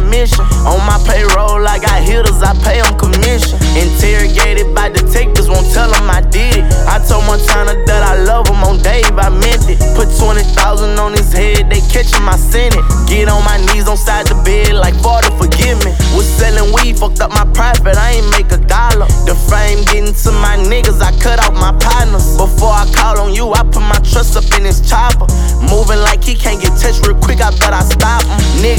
mission. On my payroll, I got hitters, I pay them commission. Interrogated by detectives, won't tell them I did it. I told Montana that I love him, on Dave, I meant it. Put 20,000 on his head, they catching my Senate. Get on my knees on side the bed like Father, forgive me. Was selling weed, fucked up my profit, I ain't make $1. The fame getting to my niggas, I cut out my partners. Before I call on you, I put my trust up in his chopper. Moving like he can't get touched real quick, I bet I stop him. Nigga